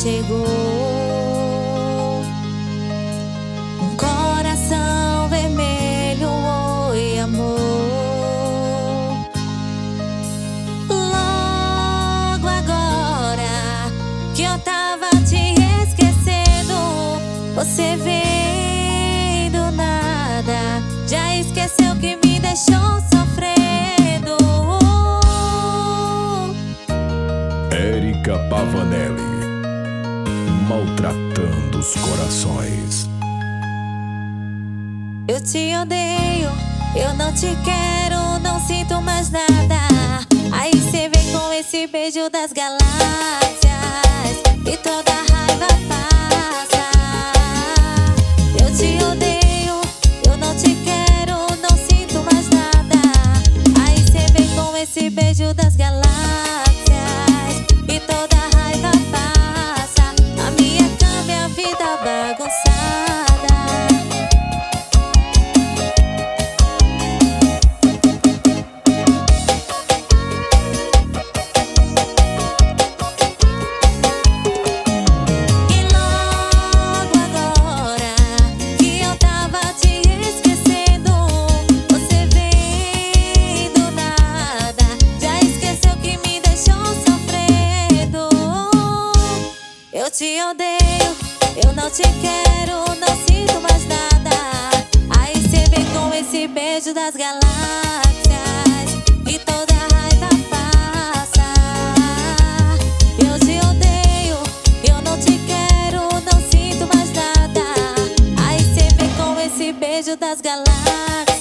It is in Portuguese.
chegou. Um coração vermelho, oi amor. Logo agora que eu tava te esquecendo, você veio do nada, já esqueceu que me deixou sofrendo. Érica Pavanelli, maltratando os corações. Eu te odeio, eu não te quero, não sinto mais nada. Aí cê vem com esse beijo das galáxias e toda raiva passa. Eu te odeio, eu não te quero, não sinto mais nada. Aí cê vem com esse beijo das galáxias e toda raiva passa. A minha cama é a vida bagunçada. Eu te odeio, eu não te quero, não sinto mais nada. Aí cê vem com esse beijo das galáxias e toda raiva passa. Eu te odeio, eu não te quero, não sinto mais nada. Aí cê vem com esse beijo das galáxias